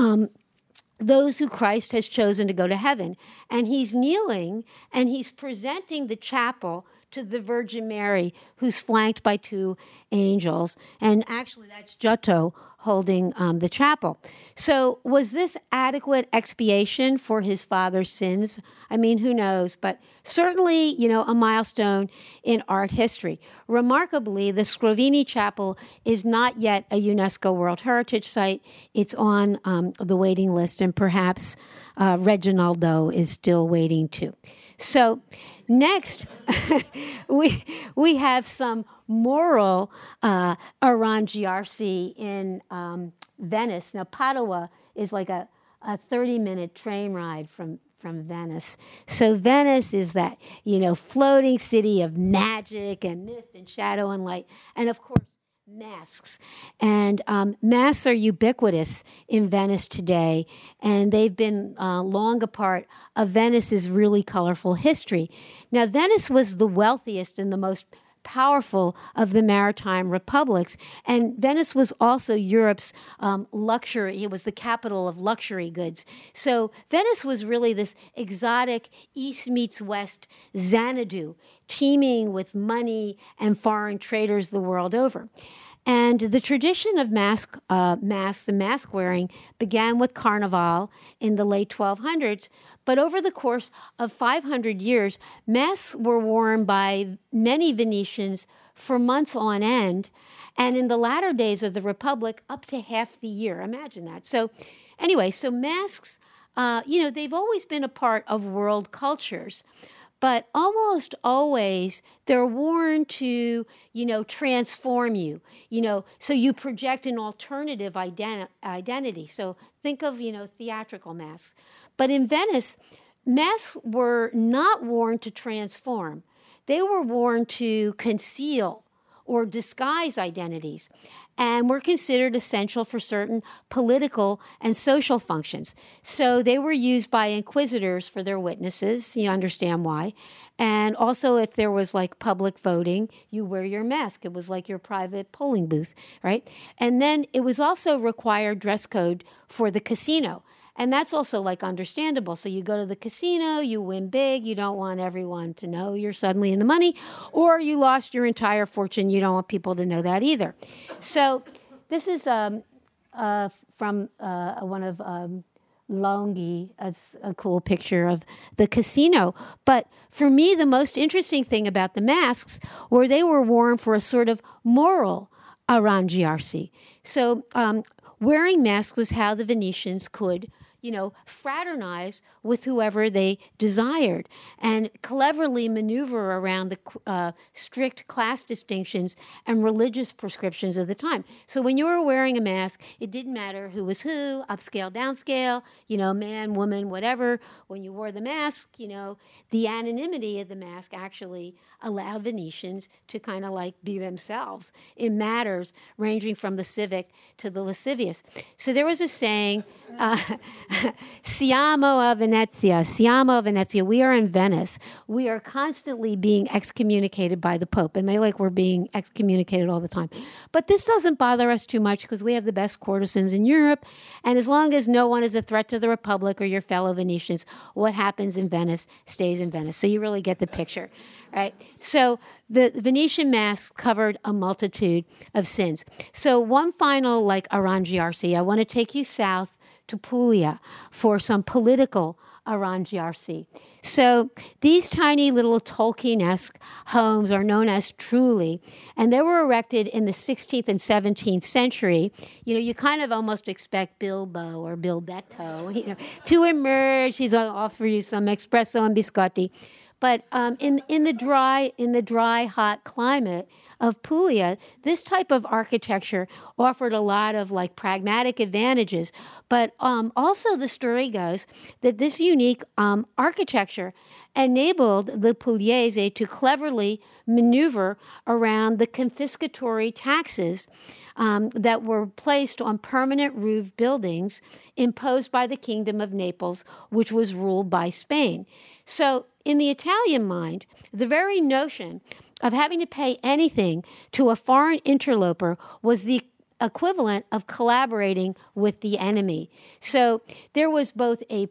those who Christ has chosen to go to heaven. And he's kneeling, and he's presenting the chapel to the Virgin Mary, who's flanked by two angels. And actually, that's Giotto holding the chapel. So was this adequate expiation for his father's sins? Who knows? But certainly, a milestone in art history. Remarkably, the Scrovini Chapel is not yet a UNESCO World Heritage Site. It's on the waiting list, and perhaps Reginaldo is still waiting too. So next, we have some moral arrangiarsi in Venice. Now, Padua is like a 30-minute train ride from Venice. So Venice is that, floating city of magic and mist and shadow and light. And of course, masks. And masks are ubiquitous in Venice today, and they've been long a part of Venice's really colorful history. Now, Venice was the wealthiest and the most powerful of the maritime republics, and Venice was also Europe's luxury. It was the capital of luxury goods. So Venice was really this exotic East meets West Xanadu, teeming with money and foreign traders the world over. And the tradition of masks and mask wearing began with Carnival in the late 1200s. But over the course of 500 years, masks were worn by many Venetians for months on end. And in the latter days of the Republic, up to half the year. Imagine that. So anyway, so masks, they've always been a part of world cultures. But almost always they're worn to, transform you, so you project an alternative identity. So think of, theatrical masks. But in Venice, masks were not worn to transform. They were worn to conceal or disguise identities, and were considered essential for certain political and social functions. So they were used by inquisitors for their witnesses. You understand why. And also, if there was like public voting, you wear your mask. It was like your private polling booth, right? And then it was also required dress code for the casino. And that's also like understandable. So you go to the casino, you win big, you don't want everyone to know you're suddenly in the money, or you lost your entire fortune, you don't want people to know that either. So this is from one of Longhi, a cool picture of the casino. But for me, the most interesting thing about the masks were they were worn for a sort of moral arrangiarsi. So wearing masks was how the Venetians could fraternize with whoever they desired and cleverly maneuver around the strict class distinctions and religious prescriptions of the time. So when you were wearing a mask, it didn't matter who was who, upscale, downscale, man, woman, whatever. When you wore the mask, the anonymity of the mask actually allowed Venetians to kind of like be themselves in matters ranging from the civic to the lascivious. So there was a saying, Siamo a Venezia, we are in Venice. We are constantly being excommunicated by the Pope, and they we're being excommunicated all the time. But this doesn't bother us too much because we have the best courtesans in Europe, and as long as no one is a threat to the Republic or your fellow Venetians, what happens in Venice stays in Venice. So you really get the picture, right? So the Venetian masks covered a multitude of sins. So one final arrangiarsi, I want to take you south to Puglia for some political arrangiarsi. So these tiny little Tolkien-esque homes are known as trulli, and they were erected in the 16th and 17th century. You kind of almost expect Bilbo or Bildetto, to emerge. He's going to offer you some espresso and biscotti. But in the dry, hot climate of Puglia, this type of architecture offered a lot of pragmatic advantages. But also the story goes that this unique architecture enabled the Pugliese to cleverly maneuver around the confiscatory taxes that were placed on permanent roof buildings imposed by the Kingdom of Naples, which was ruled by Spain. So in the Italian mind, the very notion of having to pay anything to a foreign interloper was the equivalent of collaborating with the enemy. So there was both a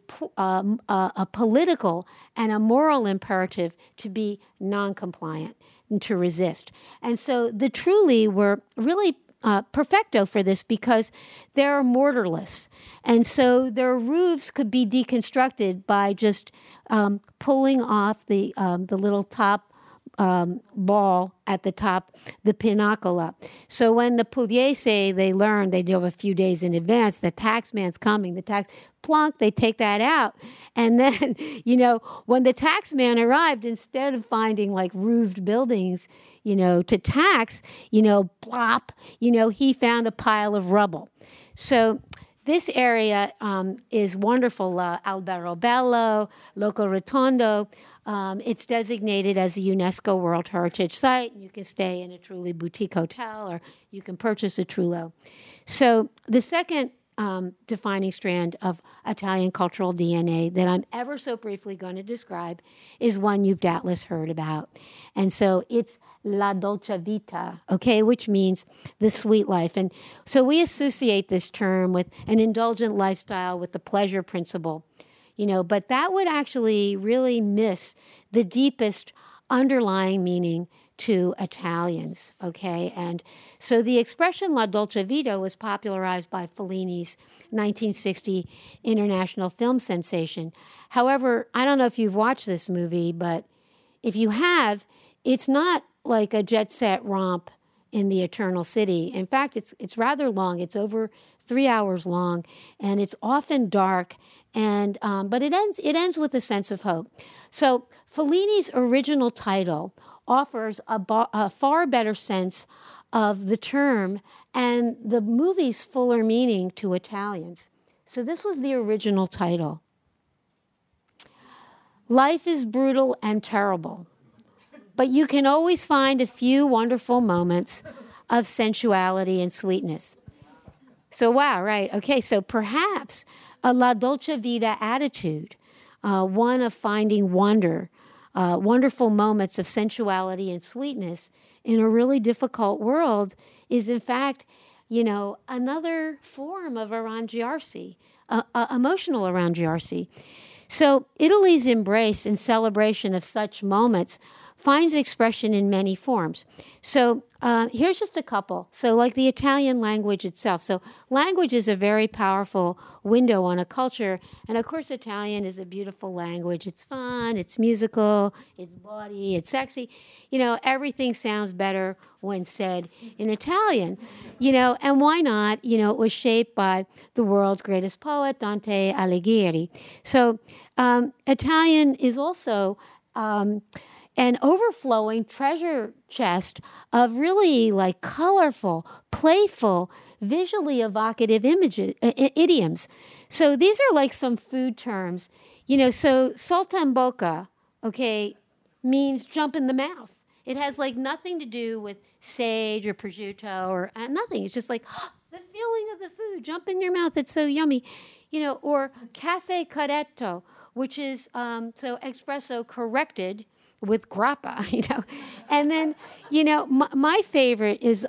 political and a moral imperative to be non-compliant and to resist. And so the Trulli were really perfecto for this because they're mortarless. And so their roofs could be deconstructed by just pulling off the little top ball at the top, the pinnacola. So when the Pugliese, they learn, they know a few days in advance, the taxman's coming, plunk, they take that out. And then, when the taxman arrived, instead of finding like roofed buildings, to tax, plop, he found a pile of rubble. So this area is wonderful. Alberobello, Loco Rotondo. It's designated as a UNESCO World Heritage Site. You can stay in a Trulli boutique hotel, or you can purchase a Trullo. So the second defining strand of Italian cultural DNA that I'm ever so briefly going to describe is one you've doubtless heard about. And so it's la dolce vita, okay, which means the sweet life. And so we associate this term with an indulgent lifestyle, with the pleasure principle, but that would actually really miss the deepest underlying meaning to Italians, okay? And so the expression La Dolce Vita was popularized by Fellini's 1960 international film sensation. However, I don't know if you've watched this movie, but if you have, it's not like a jet set romp in the Eternal City. In fact, it's rather long. It's over 3 hours long, and it's often dark, and but it ends with a sense of hope. So Fellini's original title offers a far better sense of the term and the movie's fuller meaning to Italians. So this was the original title. Life is brutal and terrible, but you can always find a few wonderful moments of sensuality and sweetness. So wow, right. Okay, so perhaps a La Dolce Vita attitude, one of finding wonder, wonderful moments of sensuality and sweetness in a really difficult world, is in fact, another form of arangiarsi, emotional arangiarsi. So Italy's embrace and celebration of such moments finds expression in many forms. So here's just a couple. So like the Italian language itself. So language is a very powerful window on a culture. And of course, Italian is a beautiful language. It's fun, it's musical, it's bawdy, it's sexy. Everything sounds better when said in Italian. And why not? It was shaped by the world's greatest poet, Dante Alighieri. So Italian is also an overflowing treasure chest of really like colorful, playful, visually evocative idioms. So these are like some food terms. So saltambocca, okay, means jump in the mouth. It has like nothing to do with sage or prosciutto or nothing. It's just like the feeling of the food, jump in your mouth. It's so yummy. Or caffè corretto, which is so espresso corrected with grappa, and then, my favorite is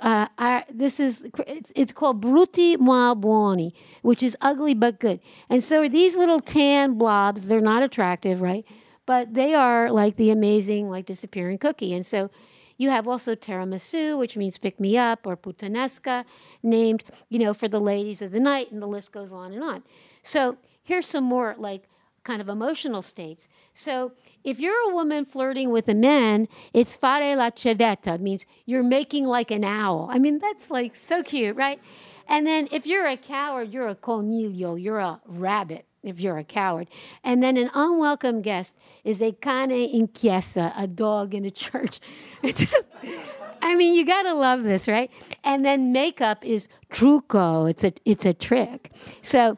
it's called brutti ma buoni, which is ugly but good. And so these little tan blobs, they're not attractive, right? But they are like the amazing, like disappearing cookie. And so you have also tiramisu, which means pick me up, or puttanesca, named, for the ladies of the night, and the list goes on and on. So here's some more like kind of emotional states. So if you're a woman flirting with a man, it's fare la civetta, means you're making like an owl. I mean, that's like so cute, right? And then if you're a coward, you're a coniglio, you're a rabbit if you're a coward. And then an unwelcome guest is a cane in chiesa, a dog in a church. It's just, you gotta love this, right? And then makeup is trucco, it's a trick. So,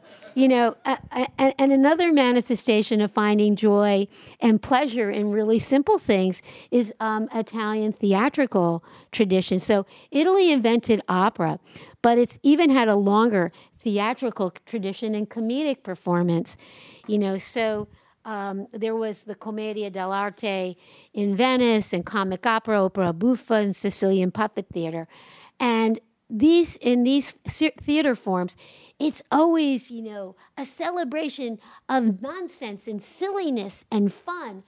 and another manifestation of finding joy and pleasure in really simple things is Italian theatrical tradition. So Italy invented opera, but it's even had a longer theatrical tradition and comedic performance. So there was the Commedia dell'arte in Venice, and comic opera, opera buffa, and Sicilian puppet theater. And in these theater forms, it's always, a celebration of nonsense and silliness and fun.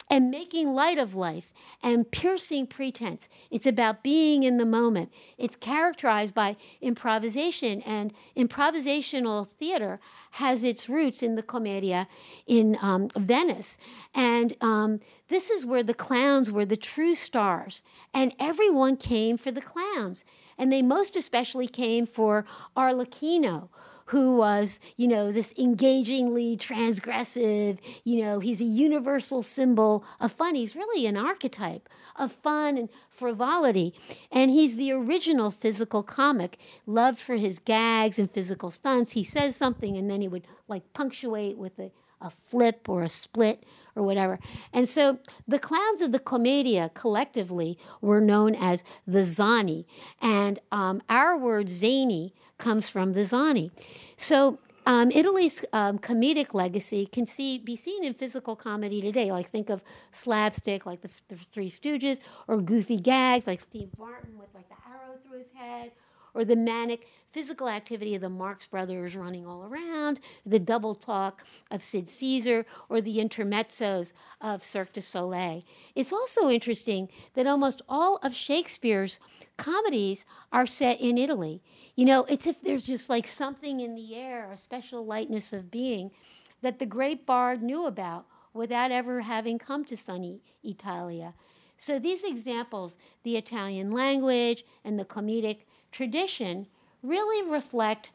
and making light of life and piercing pretense. It's about being in the moment. It's characterized by improvisation, and improvisational theater has its roots in the commedia in Venice. And this is where the clowns were the true stars, and everyone came for the clowns. And they most especially came for Arlecchino, who was, this engagingly transgressive, he's a universal symbol of fun. He's really an archetype of fun and frivolity. And he's the original physical comic, loved for his gags and physical stunts. He says something and then he would punctuate with a flip or a split or whatever. And so the clowns of the commedia collectively were known as the Zani. And our word zany comes from the Zani. So Italy's comedic legacy can be seen in physical comedy today. Think of slapstick, like the Three Stooges, or goofy gags, like Steve Martin with the arrow through his head, or the manic physical activity of the Marx Brothers running all around, the double talk of Sid Caesar, or the intermezzos of Cirque du Soleil. It's also interesting that almost all of Shakespeare's comedies are set in Italy. It's if there's just something in the air, a special lightness of being that the great bard knew about without ever having come to sunny Italia. So these examples, the Italian language and the comedic tradition, really reflect,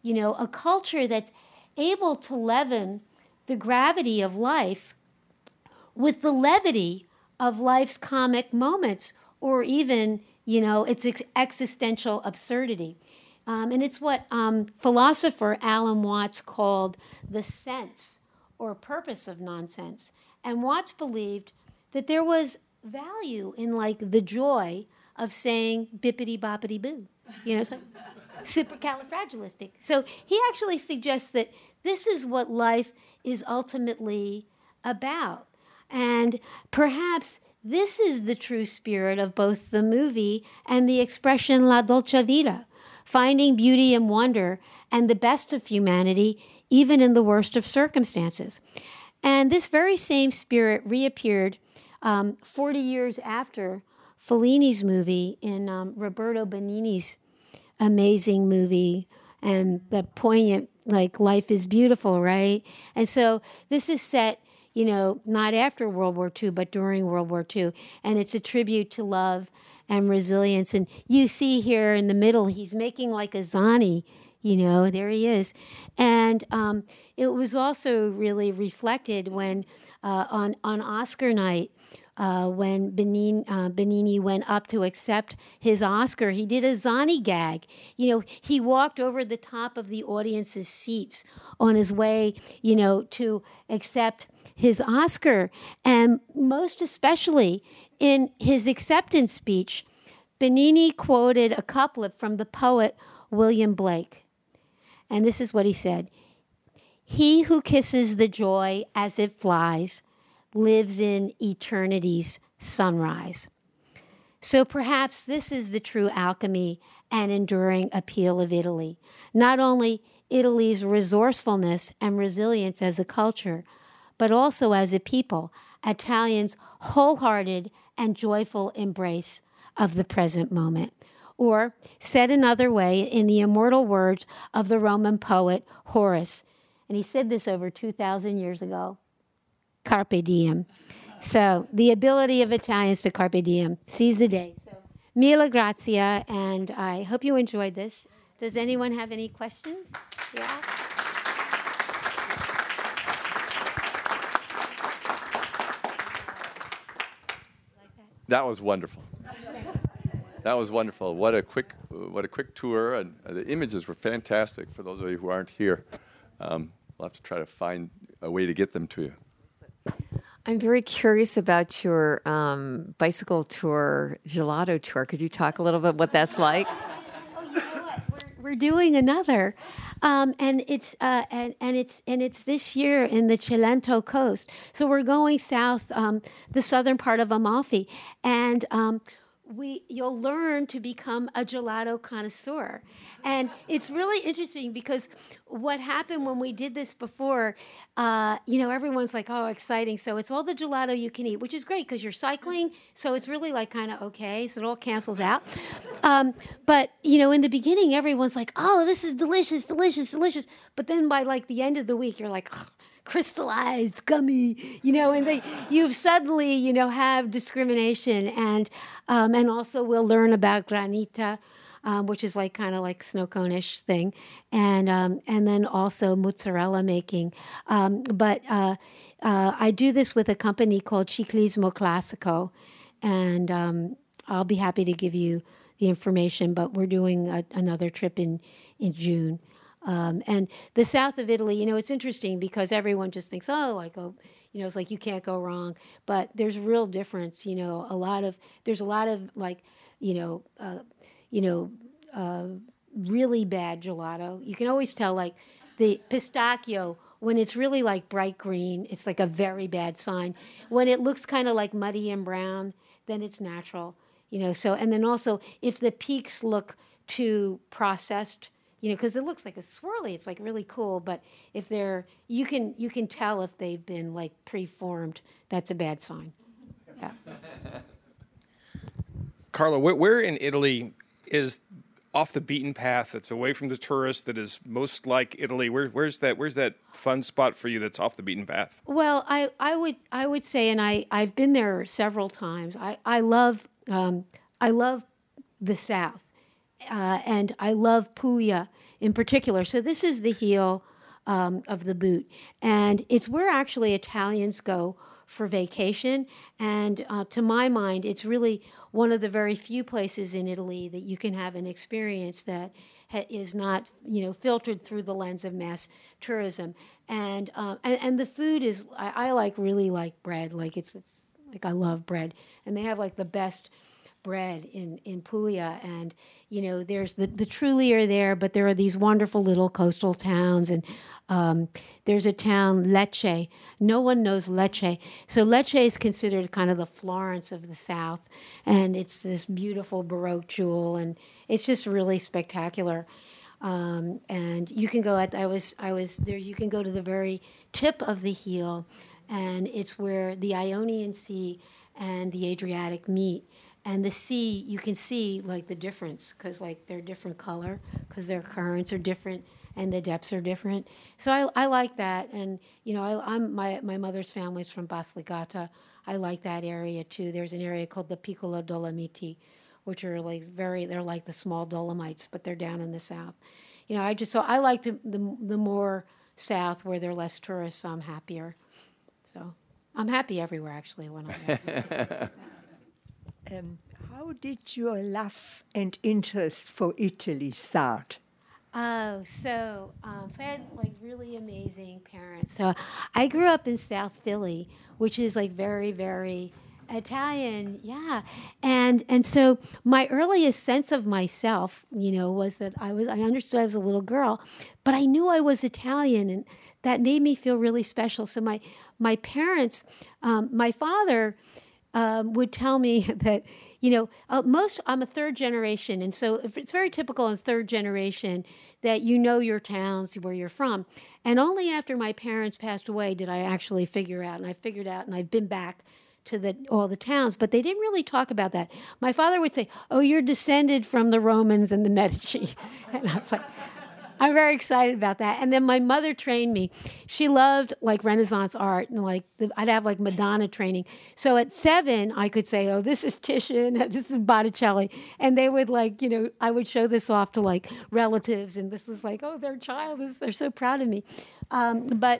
a culture that's able to leaven the gravity of life with the levity of life's comic moments, or even, its existential absurdity. And it's what philosopher Alan Watts called the sense or purpose of nonsense. And Watts believed that there was value in the joy of saying bippity boppity boo. So supercalifragilistic. So he actually suggests that this is what life is ultimately about. And perhaps this is the true spirit of both the movie and the expression La Dolce Vita, finding beauty and wonder and the best of humanity, even in the worst of circumstances. And this very same spirit reappeared 40 years after Fellini's movie in Roberto Benigni's amazing movie, and the poignant, Life is Beautiful, right? And so this is set, not after World War II, but during World War II. And it's a tribute to love and resilience. And you see here in the middle, he's making a Zani, there he is. And it was also really reflected when on Oscar night, when Benigni went up to accept his Oscar, he did a Zani gag. He walked over the top of the audience's seats on his way, to accept his Oscar. And most especially in his acceptance speech, Benigni quoted a couplet from the poet William Blake. And this is what he said: "He who kisses the joy as it flies lives in eternity's sunrise." So perhaps this is the true alchemy and enduring appeal of Italy. Not only Italy's resourcefulness and resilience as a culture, but also as a people, Italians' wholehearted and joyful embrace of the present moment. Or, said another way, in the immortal words of the Roman poet Horace, and he said this over 2,000 years ago, carpe diem. So the ability of Italians to carpe diem, seize the day. So mille grazia, and I hope you enjoyed this. Does anyone have any questions? Yeah. That was wonderful. That was wonderful. What a quick tour, and the images were fantastic. For those of you who aren't here, we'll have to try to find a way to get them to you. I'm very curious about your bicycle tour, gelato tour. Could you talk a little bit what that's like? Oh, you know what? We're doing another, and it's this year in the Cilento coast. So we're going south, the southern part of Amalfi, and you'll learn to become a gelato connoisseur. And it's really interesting because what happened when we did this before, everyone's like, oh, exciting. So it's all the gelato you can eat, which is great because you're cycling. So it's really like kind of okay. So it all cancels out. But, in the beginning, everyone's like, oh, this is delicious, delicious, delicious. But then by like the end of the week, you're like, oh, crystallized, gummy, and you suddenly, have discrimination, and also we'll learn about granita, which is like kind of like snow cone-ish thing, and then also mozzarella making. But I do this with a company called Ciclismo Classico, and I'll be happy to give you the information. But we're doing another trip in June. And the south of Italy, it's interesting because everyone just thinks, it's like you can't go wrong. But there's real difference, there's a lot of like, really bad gelato. You can always tell like the pistachio, when it's really like bright green, it's like a very bad sign. When it looks kind of like muddy and brown, then it's natural, and then also if the peaks look too processed, because it looks like a swirly, it's like really cool. But if you can tell if they've been like preformed. That's a bad sign. Yeah. Carla, where in Italy is off the beaten path that's away from the tourists that is most like Italy? Where's that fun spot for you that's off the beaten path? Well, I would say, and I've been there several times. I love the South. And I love Puglia in particular. So this is the heel of the boot. And it's where actually Italians go for vacation. And to my mind, it's really one of the very few places in Italy that you can have an experience that is not, filtered through the lens of mass tourism. And the food is, I really like bread. Like it's like I love bread. And they have like the best bread in Puglia, and there's the Trulli are there, but there are these wonderful little coastal towns, and there's a town, Lecce. No one knows Lecce. So Lecce is considered kind of the Florence of the South, and it's this beautiful Baroque jewel, and it's just really spectacular. And you can go I was there. You can go to the very tip of the heel, and it's where the Ionian Sea and the Adriatic meet. And the sea, you can see like the difference because like they're different color because their currents are different and the depths are different. So I like that. And my mother's family is from Basilicata. I like that area too. There's an area called the Piccolo Dolomiti, which are like they're like the small Dolomites, but they're down in the south. I like the more south where there are less tourists. So I'm happier. So I'm happy everywhere actually when I'm there. How did your love and interest for Italy start? So I had like really amazing parents. So I grew up in South Philly, which is like very, very Italian, yeah. And so my earliest sense of myself, was that I understood I was a little girl, but I knew I was Italian, and that made me feel really special. So my parents, my father would tell me that, I'm a third generation. And so it's very typical in third generation that your towns, where you're from. And only after my parents passed away did I actually figure out. And I figured out, and I've been back to all the towns. But they didn't really talk about that. My father would say, oh, you're descended from the Romans and the Medici. And I was like, I'm very excited about that. And then my mother trained me. She loved like Renaissance art, and I'd have like Madonna training. So at 7, I could say, "Oh, this is Titian, this is Botticelli," and they would I would show this off to like relatives, and this is like, "Oh, their child they're so proud of me." But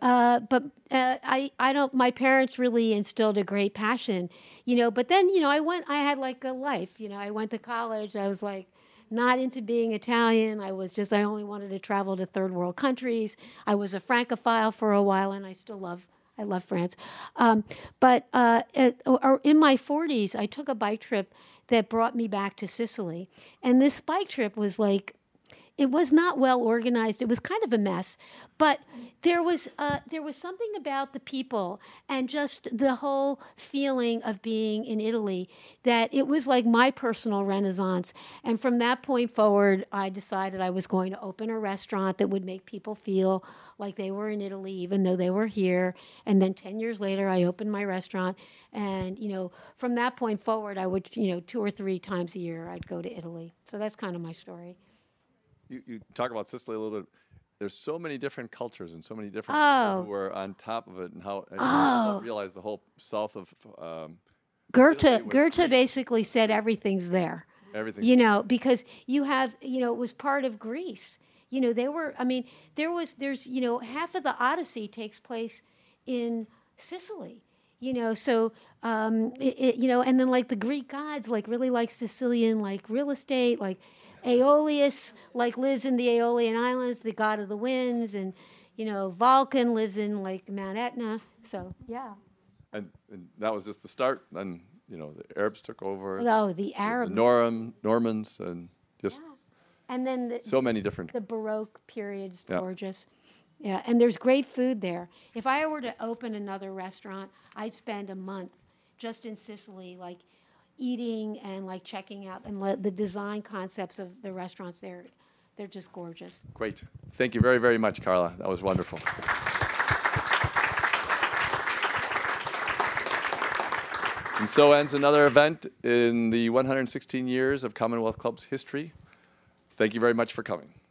I don't. My parents really instilled a great passion, But then I had like a life, I went to college. I was like, not into being Italian. I only wanted to travel to third world countries. I was a Francophile for a while, and I love France. But in my 40s, I took a bike trip that brought me back to Sicily. And this bike trip was like, it was not well organized. It was kind of a mess, but there was something about the people and just the whole feeling of being in Italy that it was like my personal renaissance. And from that point forward, I decided I was going to open a restaurant that would make people feel like they were in Italy, even though they were here. And then 10 years later, I opened my restaurant. And, from that point forward, I would, 2 or 3 times a year, I'd go to Italy. So that's kind of my story. You talk about Sicily a little bit. There's so many different cultures and so many different people who are on top of it, and how and you don't realize the whole south of Goethe basically said everything's there. everything. Because you have, it was part of Greece. There's, half of the Odyssey takes place in Sicily. So, and then like the Greek gods, like really like Sicilian, like real estate, like Aeolus, like lives in the Aeolian Islands, the god of the winds, and, Vulcan lives in like Mount Etna. So, yeah. And that was just the start. Then, the Arabs took over. Oh, the Arabs. The Normans, and just and then so many different. The Baroque period's Yeah. gorgeous. Yeah, and there's great food there. If I were to open another restaurant, I'd spend a month just in Sicily, like eating and like checking out and the design concepts of the restaurants there. They're just gorgeous. Great. Thank you very, very much, Carla. That was wonderful. And so ends another event in the 116 years of Commonwealth Club's history. Thank you very much for coming.